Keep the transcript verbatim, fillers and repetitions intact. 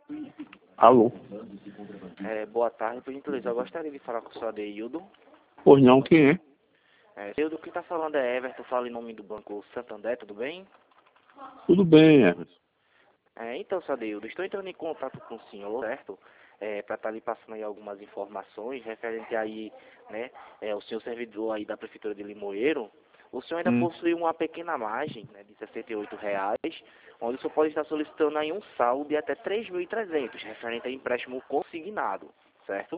Alô? É, boa tarde, por gentileza. Eu gostaria de falar com o senhor Adeildo. Pois não, quem é? É, Adeildo, quem está falando é Everton, fala em nome do Banco Santander, tudo bem? Tudo bem, Everson. É, então, senhor Adeildo, estou entrando em contato com o senhor, certo? É, para estar lhe passando aí algumas informações referente aí, né, é, o senhor servidor aí da Prefeitura de Limoeiro. O senhor ainda Hum. possui uma pequena margem, né, de sessenta e oito reais, onde o senhor pode estar solicitando aí um saldo de até três mil e trezentos, referente a empréstimo consignado, certo?